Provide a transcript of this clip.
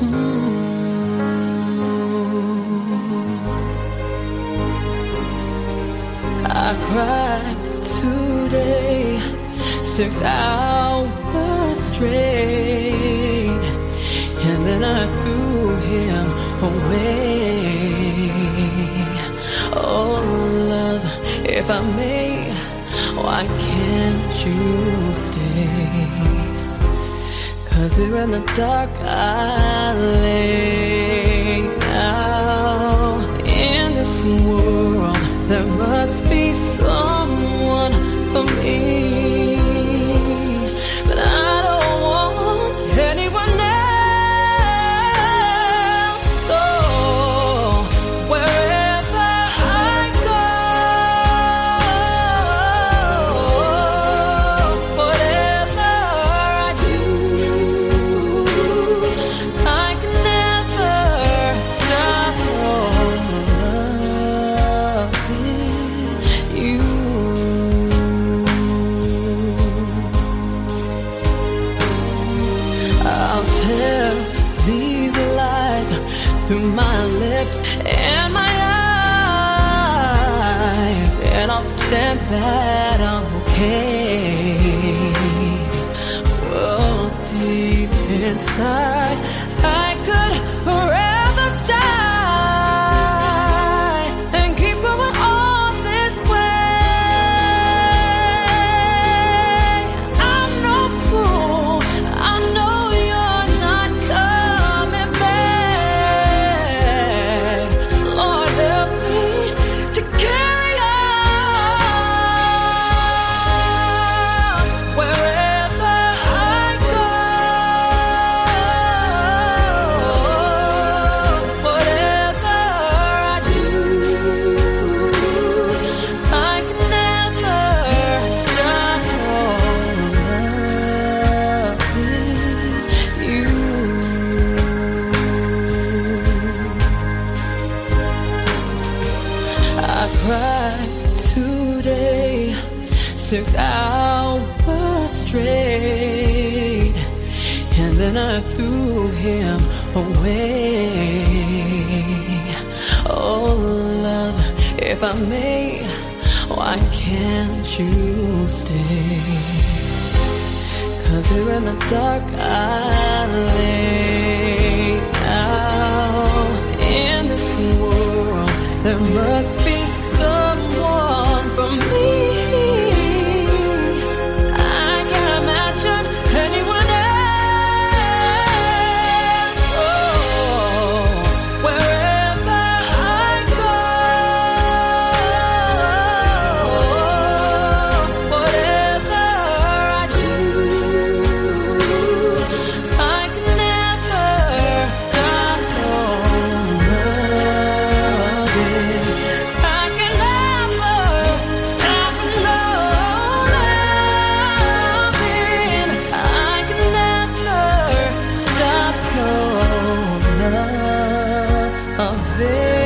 I cried today, 6 hours straight, and then I threw him away. Oh love, if I may, why can't you stay? 'Cause here in the dark I lay now. In this world there must be someone for me, but I don't want anyone else. So wherever I go, whatever I do, I can never stop loving you. I'll tell these lies through my lips and my eyes, and I'll pretend that I'm okay. Well, deep inside, I could rather die and keep going on this way. I'm no fool, I know you're not coming back. Lord, help me to carry on wherever I go. Whatever I do, I can never stop loving you. I cried today, 6 hours straight, and then I threw him away. Oh love, if I may, why can't you stay? 'Cause here in the dark I lay now. In this world there must be someone for me. I can't imagine anyone else. Oh, wherever I go, whatever I do, I can never stop loving. I can never stop loving. I can never stop loving.